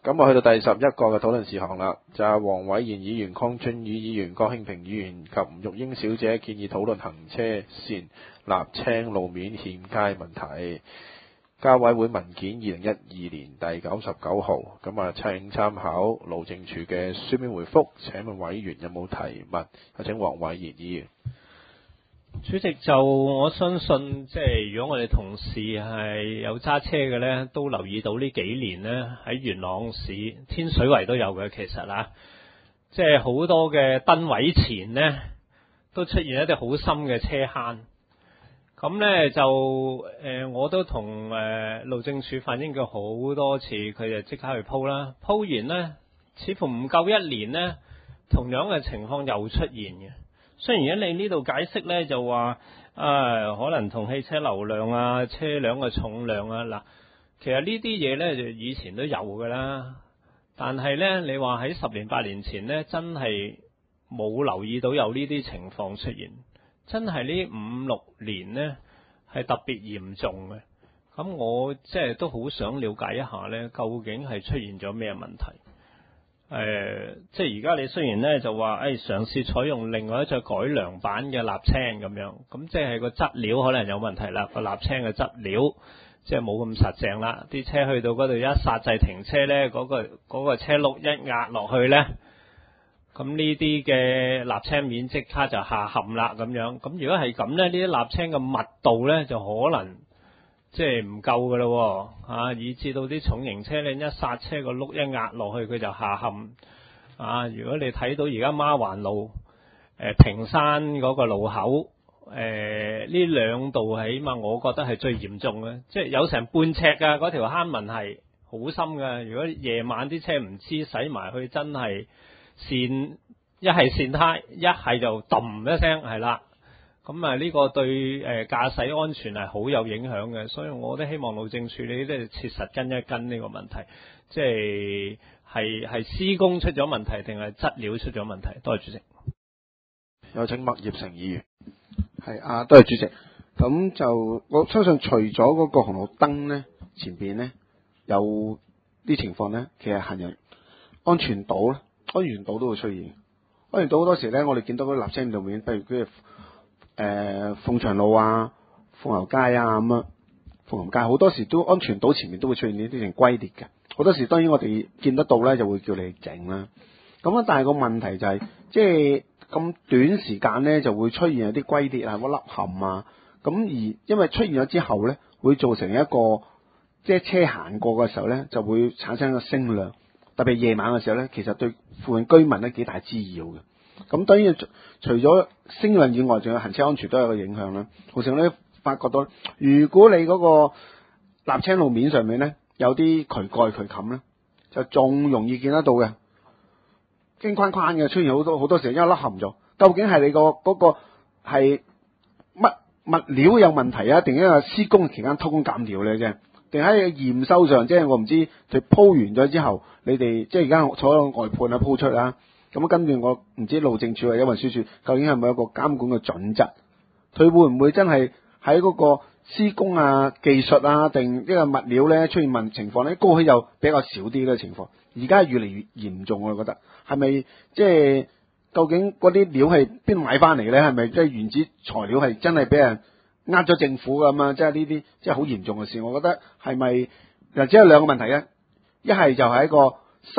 咁我去到第11個嘅討論事項啦，就係黃偉賢議員、鄺俊宇議員、郭慶平議員及吳玉英小姐建議討論行車線瀝青路面欠佳問題。交委會文件2012年第99號，咁啊請參考路政署嘅書面回覆。請問委員有冇提問？有請黃偉賢議員。 主席，就我相信，即係如果我哋同事係有揸車嘅呢，都留意到呢幾年呢，喺元朗市天水圍都有嘅，其實啊，即係好多嘅燈位前呢，都出現一啲好深嘅車坑。咁呢，就我都同路政署反映過好多次，佢就即刻去鋪啦。鋪完呢，似乎唔夠1年呢，同樣嘅情況又出現嘅。雖然你呢度解釋呢，就話可能同汽車流量啊、車輛嘅重量啊，嗱，其實呢啲嘢呢，就以前都有㗎啦。但係呢，你話喺10年8年前呢，真係冇留意到有呢啲情況出現。真係呢5、6年呢，係特別嚴重嘅。咁我即係都好想了解一下呢，究竟係出現咗咩問題？即係而家你雖然呢就話嘗試採用另外一隻改良版嘅瀝青咁樣，咁即係個質料可能有問題啦，個瀝青嘅質料即係冇咁實淨啦。啲車去到嗰度一剎掣停車呢，嗰個車轆一壓落去呢，咁呢啲嘅瀝青面即刻就下陷啦咁樣。咁如果係咁呢，呢啲瀝青嘅密度呢，就可能即係唔夠㗎咯，以至到啲重型車你一剎車個轆一壓落去佢就下陷。如果你睇到而家孖環路屏山嗰個路口，呢兩度起碼我覺得係最嚴重嘅，即係有成半尺㗎，嗰條坑紋係好深㗎。如果夜晚啲車唔知駛埋去，真係一係跣胎，一係就揼一聲係啦。咁呢個對駕駛安全係好有影響嘅，所以我都希望路政署你都切實跟一跟呢個問題，即係施工出咗問題定係質料出咗問題？多謝主席。 有請麥業成議員。 係多謝主席。咁就我相信除咗嗰個紅綠燈咧前邊咧有啲情況咧，其實行人安全島都會出現。安全島好多時咧，我哋見到嗰啲瀝青路面，譬如鳳翔路啊、鳳游街啊咁樣，鳳游街好多時都安全島前面都會出現呢啲成龜裂嘅。好多時當然我哋見得到咧，就會叫你整啦。咁但係個問題就係，即係咁短時間咧就會出現有啲龜裂啊、凹陷啊。咁而因為出現咗之後咧，會造成一個即係車行過嘅時候咧，就會產生一個聲量。特別夜晚嘅時候咧，其實對附近居民咧幾大滋擾嘅。咁當然除咗聲量以外，仲有行車安全都有個影響啦。好似我哋發覺到，如果你嗰個瀝青路面上面咧有啲渠蓋渠冚咧，就仲容易見得到嘅，驚框框嘅出現好多時，因為凹陷咗。究竟係你嗰個係乜物料有問題啊，定因為施工期間偷工減料咧啫？定喺驗收上，即係我唔知佢鋪完咗之後，你哋即係而家所有外判啊鋪出啦。咁跟住我唔知路政署或者運輸署究竟係咪有一個監管嘅準則？佢會唔會真係喺嗰個施工啊、技術啊，定呢個物料咧出現情況咧？過去又比較少啲嘅情況，而家越嚟越嚴重。我覺得係咪即係究竟嗰啲料係邊買翻嚟咧？係咪即係原始材料係真係俾人呃咗政府㗎嘛？即係呢啲即係好嚴重嘅事。我覺得係咪只有兩個問題咧？一係就係一個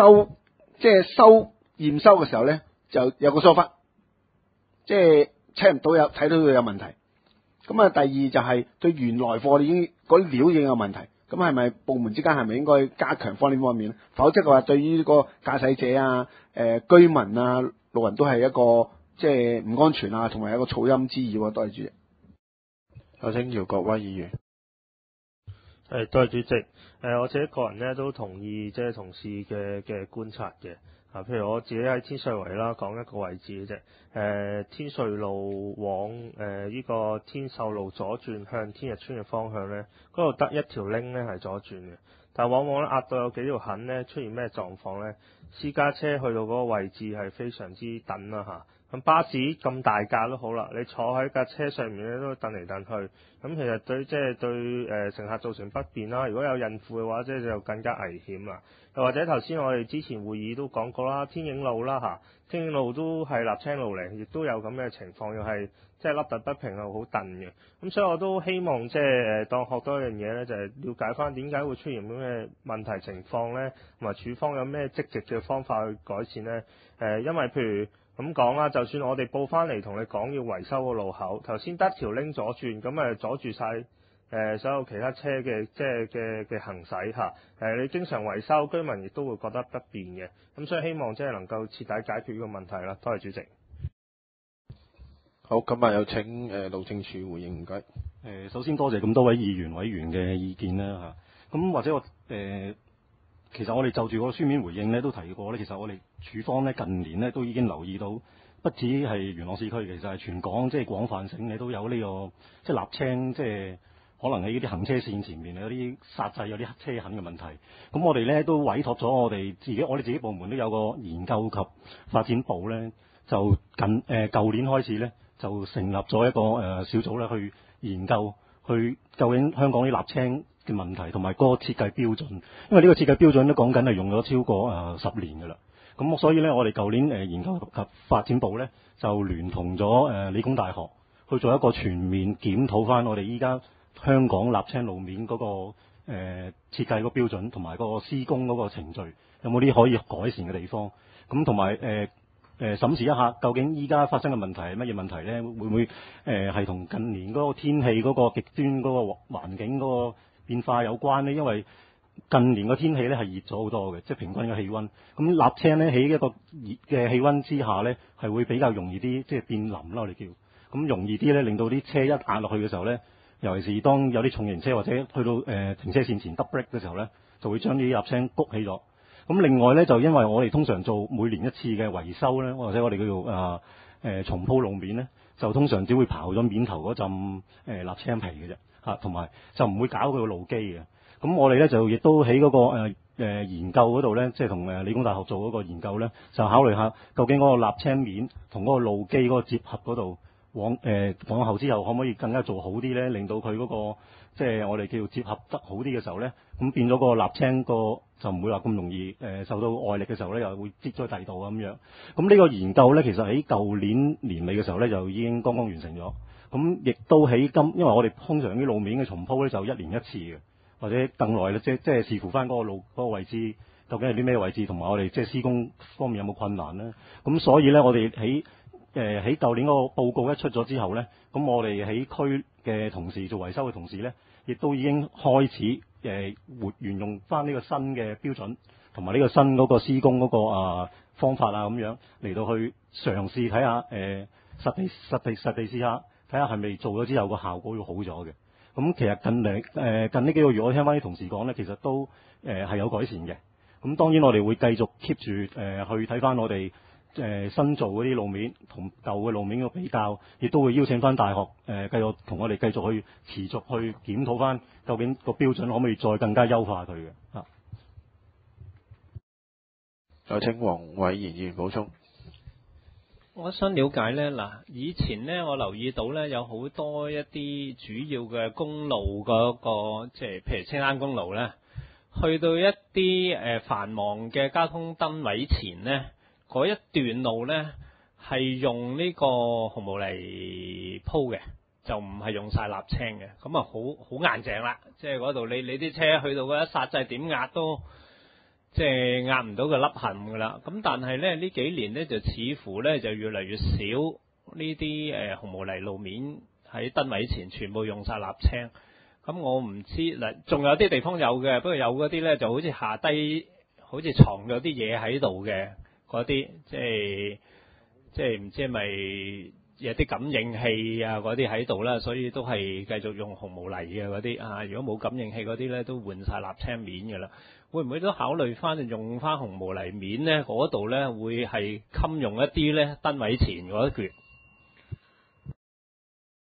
驗收嘅時候咧，就有個疏忽，即係睇唔到睇到佢有問題。咁第二就係對原來貨嗰啲料已經有問題。咁係咪部門之間係咪應該加強呢方面咧？否則嘅話，對於個駕駛者啊、居民啊、路人都係一個即係唔安全啊，同埋一個噪音滋擾啊。多謝主席。 有請姚國威議員。 多謝主席。我自己個人咧都同意即係同事嘅觀察嘅。譬如我自己喺天水圍啦，講一個位置嘅啫。天瑞路往呢個天秀路左轉向天日村嘅方向咧，嗰度得一條 link 咧係左轉嘅，但往往咧壓到有幾條痕咧，出現咩狀況咧？私家車去到嗰個位置係非常之等啦嚇， 咁巴士咁大架都好啦，你坐喺架車上面咧都蹬嚟蹬去，咁其實對乘客造成不便啦。如果有孕婦嘅話，就更加危險啦。又或者頭先我哋之前會議都講過啦，天影路啦嚇，天影路都係瀝青路嚟，亦都有咁嘅情況，又係凹凸不平又好蹬嘅。咁所以我都希望當學多一樣嘢咧，就係了解翻點解會出現咁嘅問題情況咧，同埋處方有咩積極嘅方法去改善咧？因為譬如咁講啦，就算我哋報翻嚟同你講要維修個路口，頭先得條 link 左轉，咁阻住晒所有其他車嘅行駛嚇。你經常維修，居民亦都會覺得不便嘅。咁所以希望能夠徹底解決呢個問題啦。多謝主席。 好，今日有請路政署回應，唔該。 首先多謝咁多位議員委員嘅意見啦嚇。咁或者其實我哋就住個書面回應咧都提過咧，其實我哋署方咧近年咧都已經留意到，不止係元朗市區，其實係全港廣泛性你都有呢個瀝青，可能喺呢啲行車線前面有啲煞掣、有啲車痕嘅問題。咁我哋咧都委託咗我哋自己部門都有個研究及發展部咧，就舊年開始咧就成立咗一個小組咧去研究究竟香港啲瀝青嘅問題同埋嗰個設計標準，因為呢個設計標準都講緊係用咗超過10年㗎啦。咁所以咧，我哋舊年研究及發展部咧就聯同咗理工大學去做一個全面檢討翻我哋依家香港瀝青路面嗰個設計個標準同埋個施工嗰個程序有冇啲可以改善嘅地方。咁同埋審視一下究竟依家發生嘅問題係乜嘢問題咧？會唔會係同近年嗰個天氣嗰個極端嗰個環境嗰個變化有關呢？因為近年個天氣咧係熱咗好多嘅，平均嘅氣温。咁瀝青咧喺一個熱嘅氣温之下咧，係會比較容易啲，變腍啦，我哋叫。咁容易啲咧，令到啲車一壓落去嘅時候咧，尤其是當有啲重型車或者去到停車線前 double brake 嘅時候咧，就會將啲瀝青谷起咗。咁另外咧，就因為我哋通常做每年一次嘅維修咧，或者我哋叫做重鋪路面咧，就通常只會刨咗面頭嗰陣瀝青皮嘅啫嚇，同埋就唔會搞佢個路基嘅。咁我哋咧就亦都喺嗰個研究嗰度咧，同理工大學做嗰個研究咧，就考慮下究竟嗰個瀝青面同嗰個路基嗰個接合嗰度往後之後可唔可以更加做好啲咧，令到佢嗰個我哋叫接合得好啲嘅時候咧，咁變咗個瀝青就唔會話咁容易受到外力嘅時候咧，又會擠咗第二度咁樣。咁呢個研究咧，其實喺舊年年尾嘅時候咧，就已經剛剛完成咗。咁亦都喺因為我哋通常啲路面嘅重鋪咧，就1年1次嘅，或者更耐咧，視乎翻嗰個路嗰個位置究竟係啲咩位置，同埋我哋施工方面有冇困難咧。咁所以咧，我哋喺舊年嗰個報告一出咗之後咧，咁我哋喺區嘅同事做維修嘅同事咧，亦都已經開始沿用翻呢個新嘅標準，同埋呢個新嗰個施工嗰個方法啊，咁樣嚟到去嘗試睇下實地試下，睇下係咪做咗之後個效果會好咗嘅。咁其實近呢幾個月，我聽翻啲同事講咧，其實都係有改善嘅。咁當然我哋會繼續 keep 住去睇翻我哋新做嗰啲路面同舊嘅路面嘅比較，亦都會邀請翻大學繼續同我哋繼續去持續去檢討翻究竟個標準可唔可以再更加優化佢嘅啊。 有請黃偉賢議員補充。 我想了解呢，嗱，以前呢，我留意到呢，有好多一啲主要嘅公路嗰個，譬如青山公路呢，去到一啲繁忙嘅交通燈位前呢，嗰一段路呢係用呢個紅毛泥鋪嘅，就唔係用晒瀝青嘅，咁啊好硬淨啦，嗰度你啲車去到嗰一剎掣點壓都壓唔到個凹痕㗎啦。咁但係咧呢幾年咧就似乎咧就越嚟越少呢啲紅毛泥路面喺燈位前全部用晒瀝青。咁我唔知嗱，仲有啲地方有嘅，不過有嗰啲咧就好似下低好似藏咗啲嘢喺度嘅嗰啲，即係唔知係咪有啲感應器啊嗰啲喺度啦，所以都係繼續用紅毛泥嘅嗰啲啊。如果冇感應器嗰啲咧，都換晒瀝青面㗎啦。會唔會都考慮翻用翻紅毛泥面咧？嗰度咧會係襟用一啲咧燈位前嗰一橛。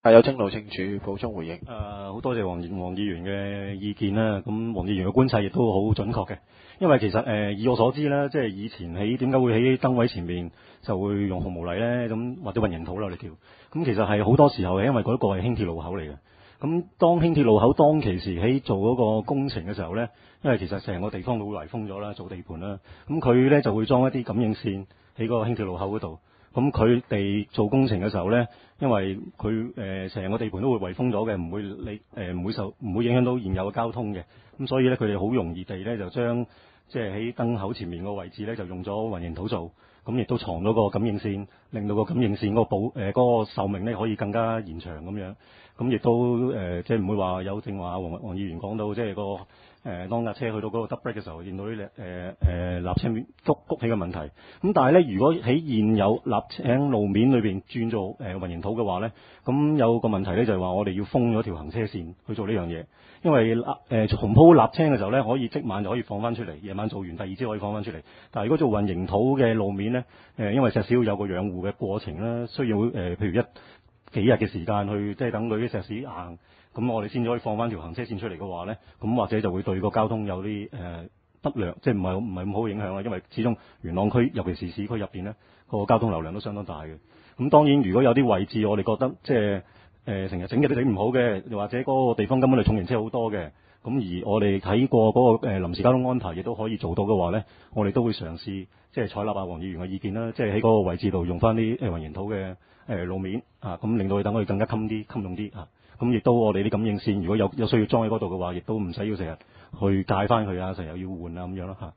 有請路政署補充回應。 好多謝黃議員嘅意見啦。咁黃議員嘅觀察亦都好準確嘅，因為其實以我所知咧，即係以前點解會喺燈位前面就會用紅毛泥咧？咁或者混凝土啦，我哋叫。咁其實係好多時候係因為嗰個係輕鐵路口嚟嘅。咁當輕鐵路口當其時喺做嗰個工程嘅時候咧，因為其實成個地方都會圍封咗啦，做地盤啦。咁佢咧就會裝一啲感應線喺個輕鐵路口嗰度。咁佢哋做工程嘅時候咧，因為佢成個地盤都會圍封咗嘅，唔會影響到現有嘅交通嘅。咁所以咧，佢哋好容易地咧就將即係喺燈口前面個位置咧就用咗混凝土做，咁亦都藏咗個感應線，令到個感應線嗰個壽命咧可以更加延長咁樣。咁亦都即係唔會話有正話黃議員講到即係當架車去到嗰個 double brake 嘅時候，見到啲瀝青面谷起嘅問題。咁但係咧，如果喺現有瀝青路面裏邊轉做混凝土嘅話咧，咁有個問題咧就係話我哋要封咗條行車線去做呢樣嘢，因為重鋪瀝青嘅時候咧，可以即晚就可以放翻出嚟，夜晚做完第二朝可以放翻出嚟。但係如果做混凝土嘅路面咧，因為石屎要有個養護嘅過程啦，需要譬如幾日嘅時間去即係等佢啲石屎硬。咁我哋先至可以放翻條行車線出嚟嘅話咧，咁或者就會對個交通有啲不良，即係唔係咁好影響啦。因為始終元朗區，尤其是市區入邊咧，個交通流量都相當大嘅。咁當然，如果有啲位置我哋覺得即係成日整嘅都整唔好嘅，又或者嗰個地方根本係重型車好多嘅，咁而我哋睇過嗰個臨時交通安排亦都可以做到嘅話咧，我哋都會嘗試即係採納黃議員嘅意見啦，即係喺嗰個位置度用翻啲混凝土嘅路面啊，咁令到佢等佢更加襟用啲啊。咁亦都我哋啲感應線，如果有需要裝喺嗰度嘅話，亦都唔使要成日去界翻佢啊，成日要換啊咁樣咯嚇。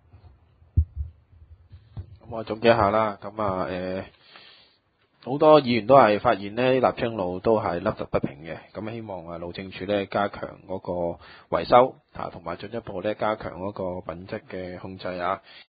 咁我總結一下啦，咁好多議員都係發現呢瀝青路都係凹凸不平嘅，咁希望路政署咧加強嗰個維修同埋進一步咧加強嗰個品質嘅控制啊。